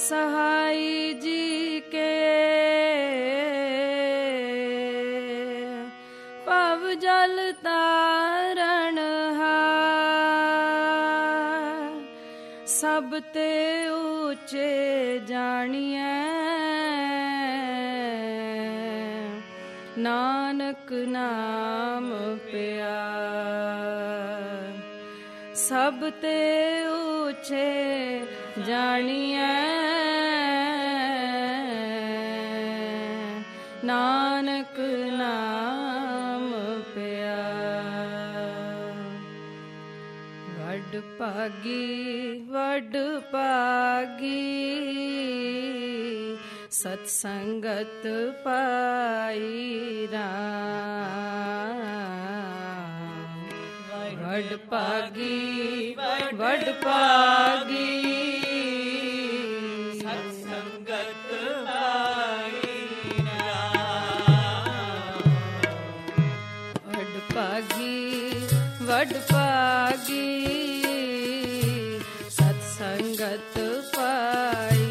सहाय जी के पव जल तारण हार, सब ते ऊंचे जानिए नानक नाम प्यार। सब ते ऊंचे जानिए नानक नाम प्यार। वड पागी सत्संगत पाई राम। वड पागी सत्संगत पाई राम। वड पागी सत्संगत पाई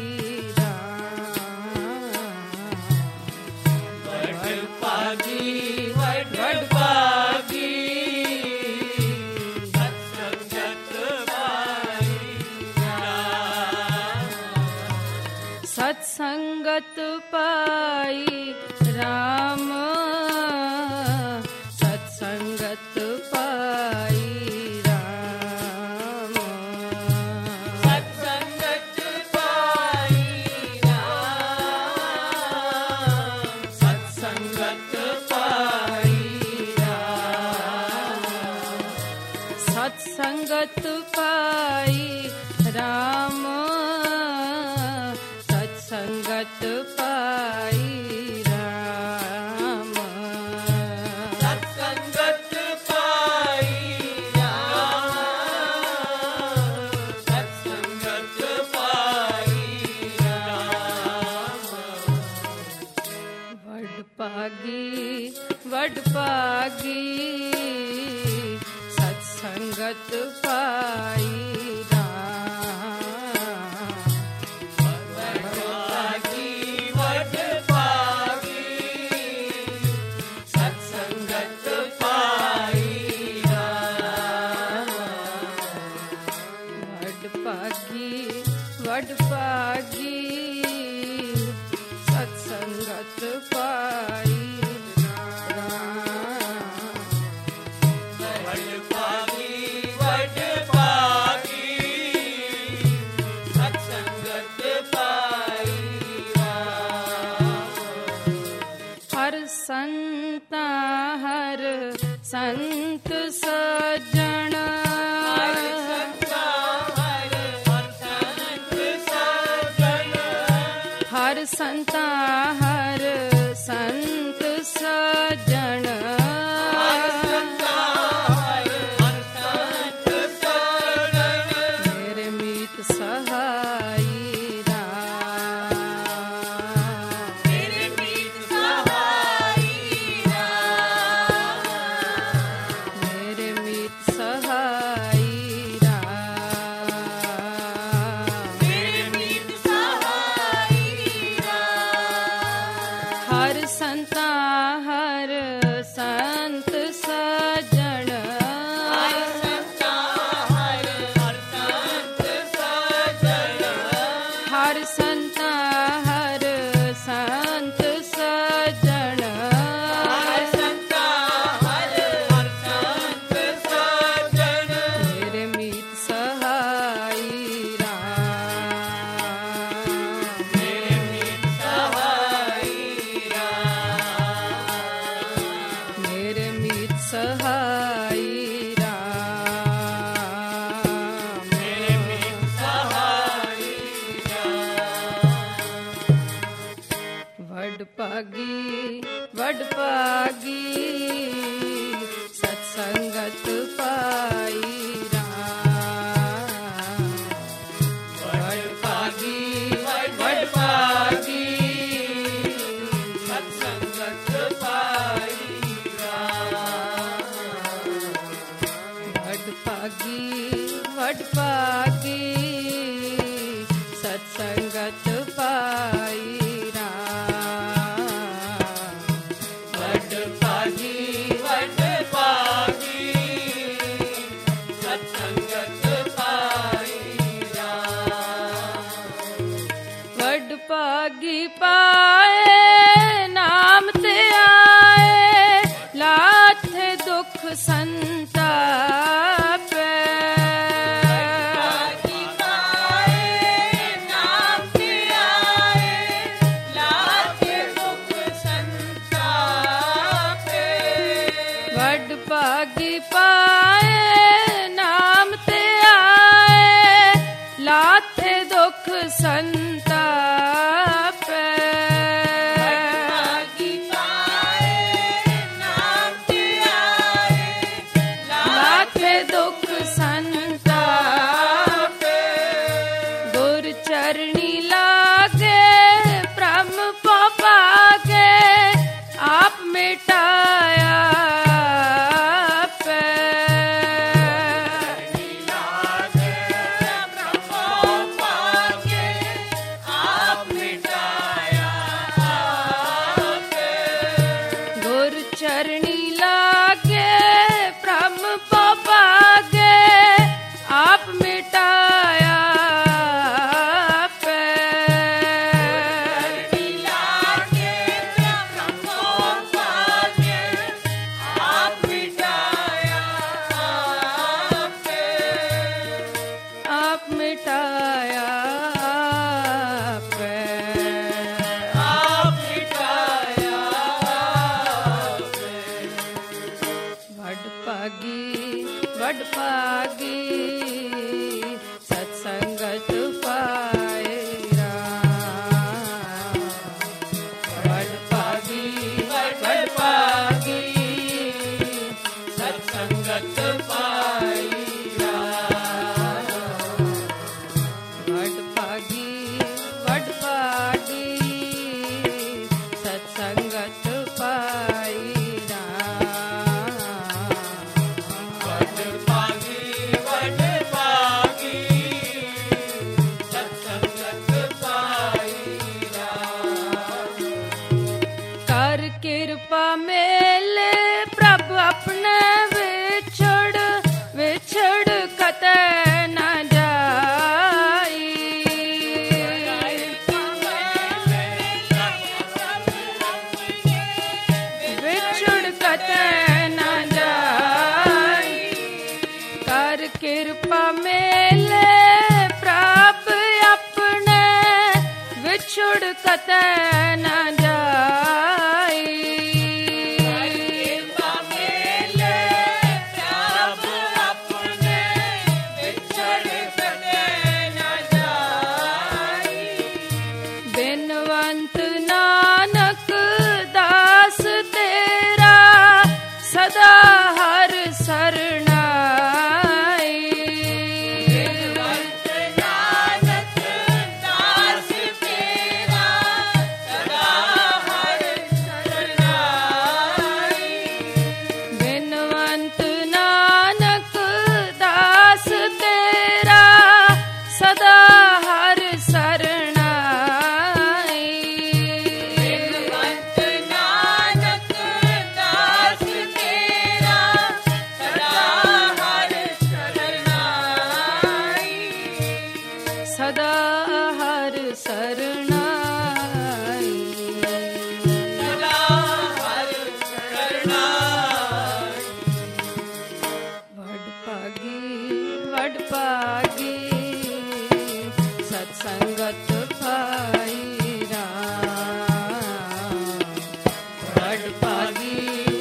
सत्संगत पाई राम। सत्संगत पाई राम। सत्संगत पाई राम। सत्संगत पाई राम। सत्संगत पाई राम। सत्संगत पाई राम। सत्संगत पाई राम। सत्संगत पाई राम। वड पागी सत्संगत पाई वड पागी सत्संगत पाई सत्संगत पाई हर संता हर संत सज्जन। हर संता हर संत सज्जन। मेरे मीत सहाई राम। मेरे मीत सहाई राम। मेरे मीत सहाई राम। मेरे मीत सहाई हर संता हर संत सज्जन। हर संता हर संत सज्जन। हर संता हर संत सज्जन। हर संता हर संत सज्जन। मेरे मीत सहाई राम। मेरे मीत सहाई राम। मेरे मीत सहाई राम। मेरे मीत सहाई राम। वड पागी सत्संगत पाई राम। वड पागी सत्संगत पाई राम। वड पागी सत्संगत भागी पाए नाम ते आए, लाथे दुख संताप। भागी पाए नाम ते आए, लाथे दुख संताप। वड भागी पाए नाम ते आए, लाथे दुख संताप। भागी पाए नाम ते आए, लाथे दुख संताप। गुर चरणी लागे ब्रह्म को पागे, आप मिटाया चरणी लागे ब्रह्म को पागे, आप मिटाया चरणी लागे ब्रह्म को पागे, आप मिटाया आप मिटाया वड पागी सत्संगत पाए राम। वड पागी सत्संगत पाई राम। वड पागी सत्संगत पाई कृपा मेले प्रभु अपने विछड़ कते न जाई। विछड़ कते न जाई। कर कृपा मेले प्रभु अपने विछड़ कते न जाई। बिनवंत नानक दास तेरा सदा हर शरणाई। बिनवंत नानक दास तेरा सदा हर शरणाई। बिनवंत नानक दास तेरा सदा हर शरणाई। बिनवंत नानक दास तेरा सदा हर शरणाई। सदा हर शरणाई। सदा हर शरणाई। वड पागी सत्संगत पाई राम। वड पागी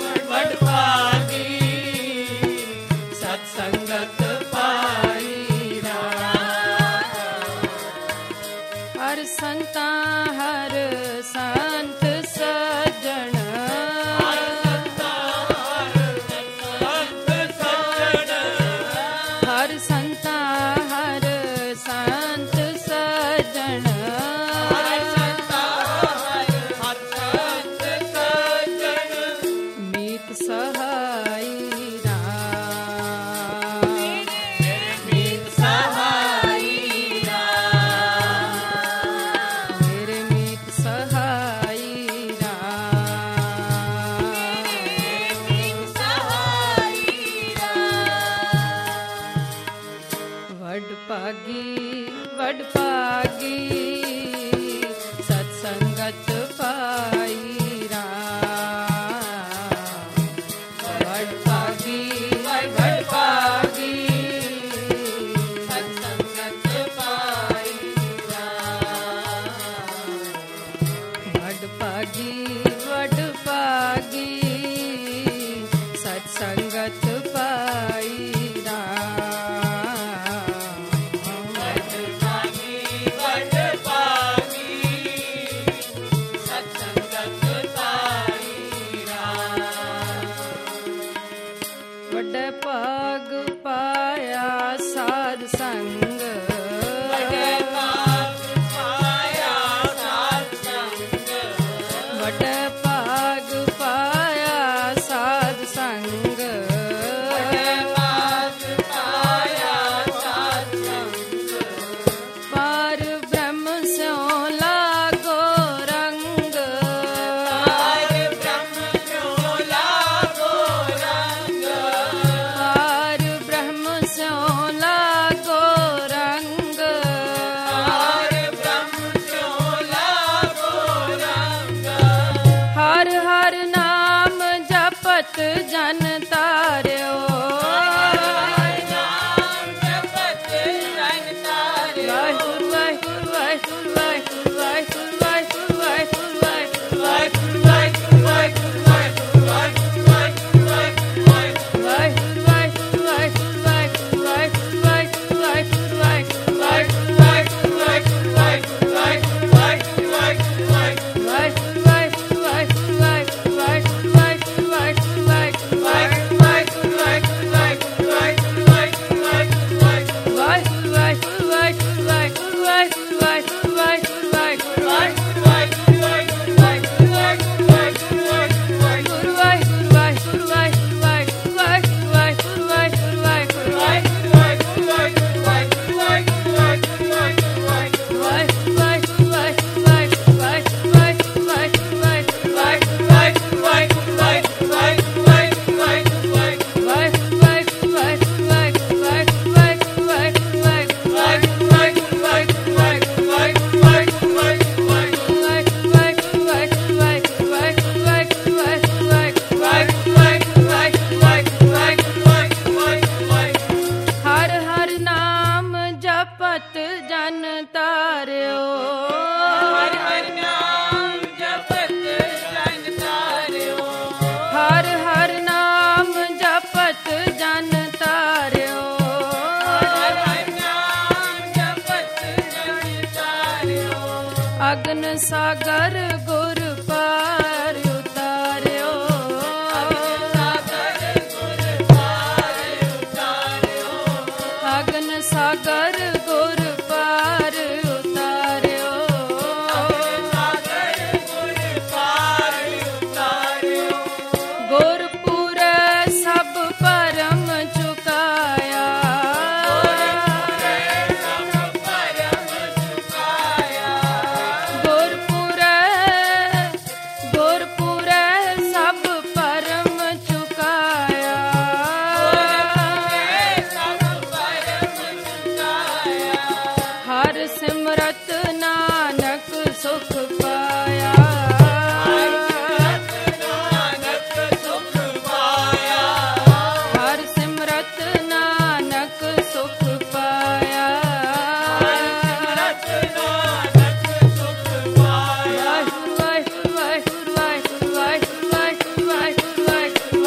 सत्संगत पाई राम। हर संता हर संत सज्जन, हर संता हर संत सज्जन। मीत सहाई राम। मीत सहाई राम। मेरे मीत सहाई ਜਨ ਤਾਰਿਓ। ਵਾਹਿਗੁਰੂ ਵਾਹਿਗੁਰੂ ਵਾਹਿਗੁਰੂ ਵਾਹਿਗੁਰੂ ਵਾਹਿਗੁਰੂ ਵਾਹਿਗੁਰੂ ਵਾਹਿਗੁਰੂ ਵਾਹਿਗੁਰੂ ਅਗਨ ਸਾਗਰ ਗੁਰ ਪਾਰ ਉਤਾਰਿਓ। ਅਗਨ ਸਾਗਰ ਗੁਰ ਪਾਰ ਉਤਾਰਿਓ। ਗੁਰਪੁਰੈ ਸਭ ਭਰਮ ਚੁਕਾਇਆ। ਸਿਮਰਤ ਨਾਨਕ ਸੁਖ ਪਾਇਆ। ਹਰ ਸਿਮਰਤ ਨਾਨਕ ਸੁਖ ਪਾਇਆ। ਵਾਹਿਗੁਰੂ ਵਾਹਿਗੁਰੂ ਵਾਹਿਗੁਰੂ ਵਾਹਿਗੁਰੂ ਵਾਹਿਗੁਰੂ ਵਾਹਿਗੁਰੂ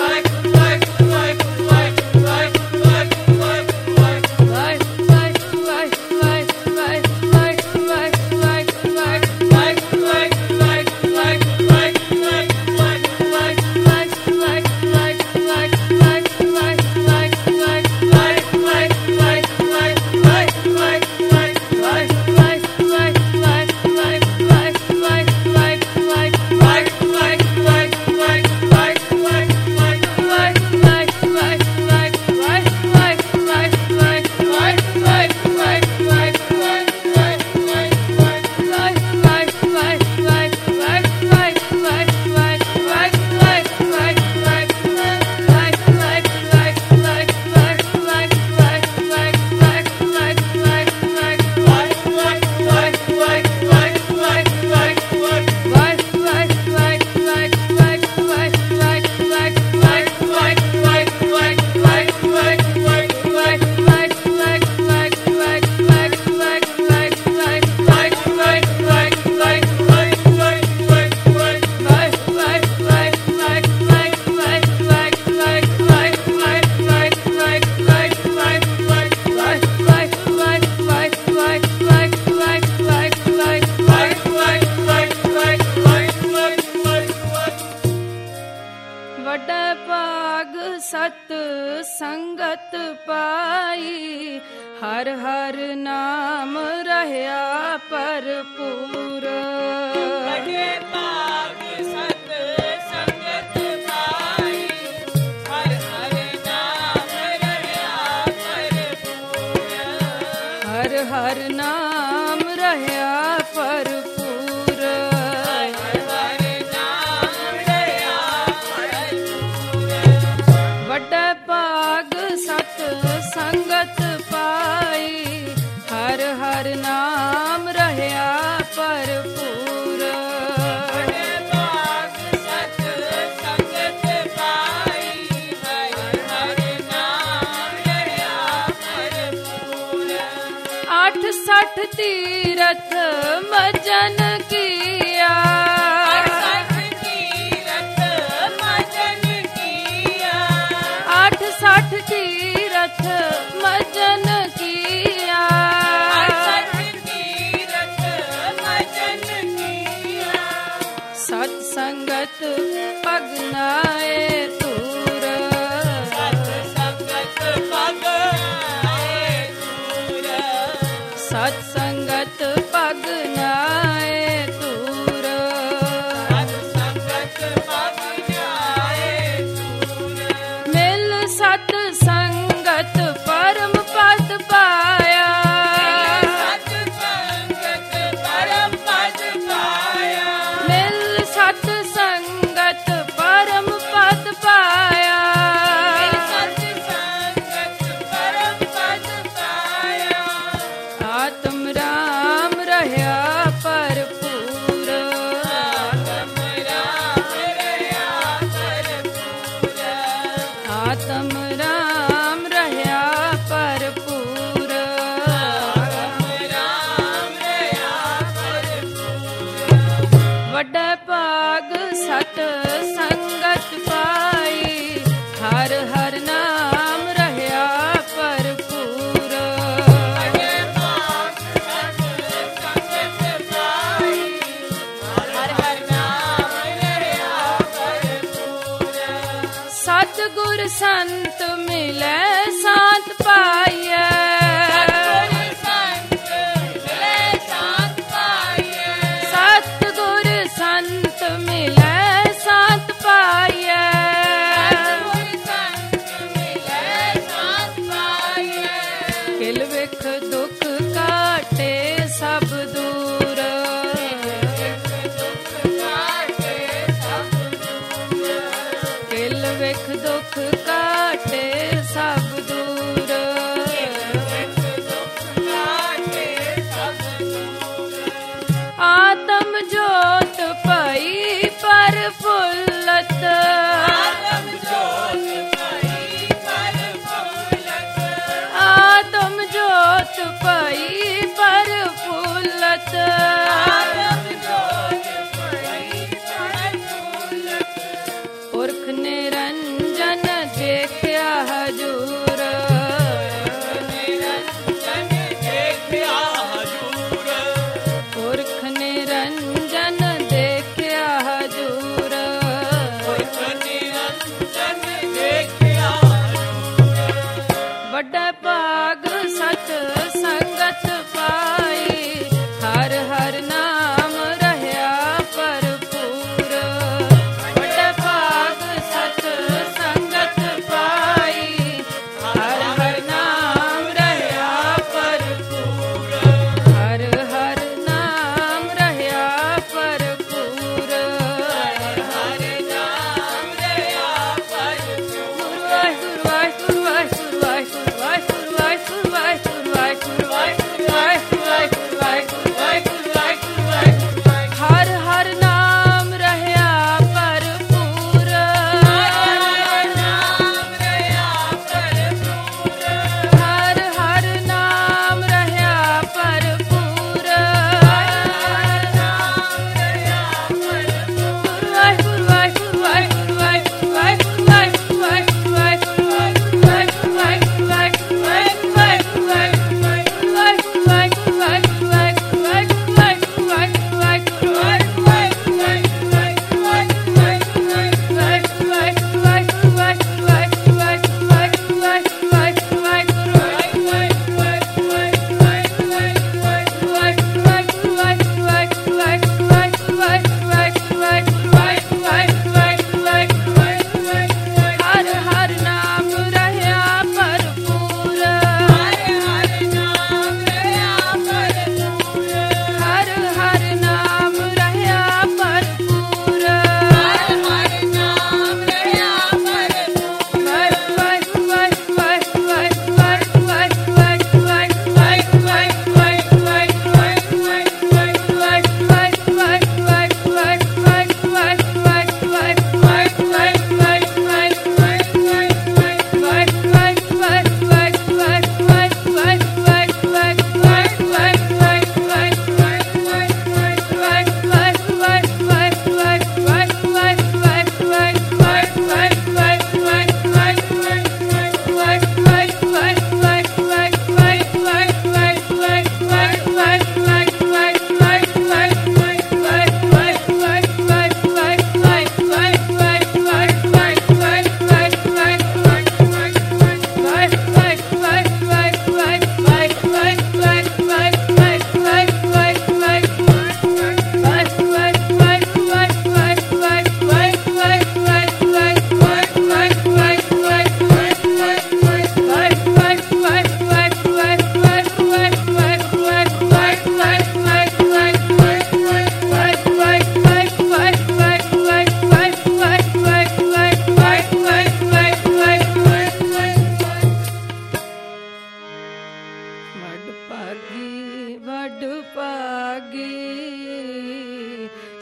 ਸਤ ਸੰਗਤ ਪਾਈ। ਹਰ ਹਰ ਨਾਮ ਰਹਿਆ ਭਰਪੂਰ। ਵੱਡੇ ਭਾਗ ਸਤ ਸੰਗਤ ਪਾਈ। ਹਰ ਹਰ ਨਾਮ ਰਹਿਆ ਭਰਪੂਰ। ਹਰ ਹਰ ਨਾਮ ਰਹਿਆ ਭਰਪੂਰ। ਵੱਡਾ ਭਾਗ ਸਤ ਸੰਗਤ ਪਾਈ। ਹਰ ਹਰ ਨਾਮ ਰਹਿਆ ਭਰਪੂਰ। तीरथ मजन किया, 68 तीरथ मजन किया, 68 तीरथ मजन किया, 68 तीरथ मजन किया। सत संगत पगनाए तूर, सत संगत पगनाए तूर, सत संगत पगनाए तूर, सत संगत पगनाए तूर। मिल सत संगत परम पद पाया, सत संगत परम पद पाया, मिल सत संगत परम पद पाया, सत संगत परम पद पाया। आत्म राम रह्या भरपूर, आत्म राम रह्या भरपूर, आत्म राम रह्या भरपूर, आत्म राम रह्या भरपूर। ਵੱਡਾ ਭਾਗ ਸਤ ਸੰਗਤ ਪਾਈ, ਹਰ ਹਰ ਨਾਮ ਰਹਾ ਭਰਪੂਰ, ਬੜੇ ਭਾਗ ਸਤ ਸੰਗਤ ਪਾਈ, ਹਰ ਹਰ ਨਾਮ ਰਹਾ ਭਰਪੂਰ। ਸਤਿਗੁਰ ਸੰਤ ਮਿਲੈ ਸਾਥ ਪਾਈਐ, ਸਤਿਗੁਰ ਸੰਤ ਮਿਲੈ ਸਾਥ ਪਾਈਐ, ਸਤਿਗੁਰ ਸੰਤ ਮਿਲੈ ਸਾਥ ਪਾਈਐ, ਸਤਿਗੁਰ ਸੰਤ ਮਿਲੈ ਸਾਥ ਪਾਈਐ। ਕਿਲ ਵਿਖ ਦੁਖ ਕਾਟੇ ਸਭ ਦੂਰ, ਦੁਖ ਕਾਟੇ ਸਭ ਦੂਰ, ਕਿਲ ਵਿਖ ਦੁਖ ਕਾਟੇ ਸਭ ਦੂਰ,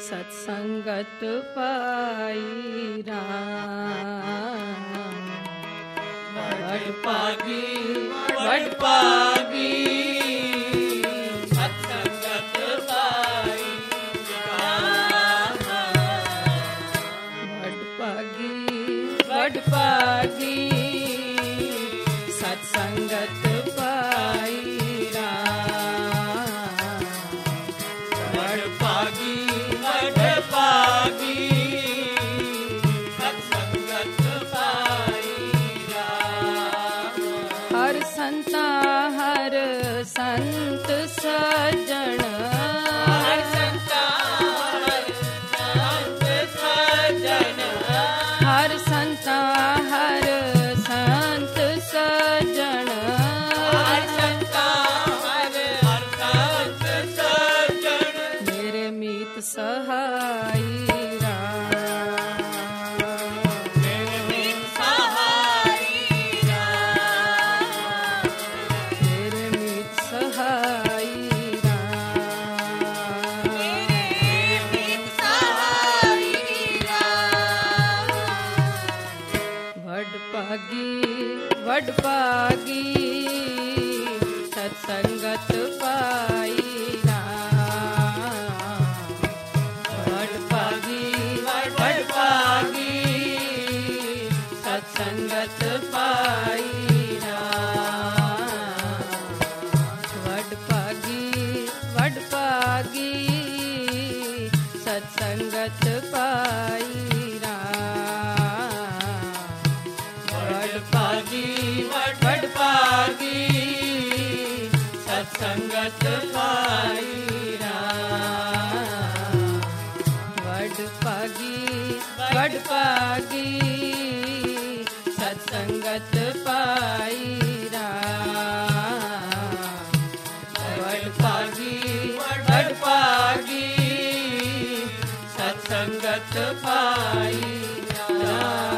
सत्संगत पाई राम। वडपागी वडपागी सत्संगत पाई राम। वडपागी वडपागी सत्संगत पाई राम। वडपागी वडपागी सत्संगत पाई राम। हर संता हर संत सज्जन, हर संता हर संत सज्जन, हर संता हर संत सज्जन, हर संता हर संत सज्जन, मेरे मीत सहाई राम। मेरे मीत सहाई राम। मेरे मीत सहाई राम। मेरे मीत सहाई राम। वडपागी वडपागी सत्संगत पाई राम। वडपागी वडपागी सत्संगत पाई राम। वडपागी वडपागी सत्संगत पाई राम। वडपागी वडपागी सत्संगत पाई राम। वडपागी वडपागी सत्संगत पाई राम। वडपागी वडपागी सत्संगत पाई राम।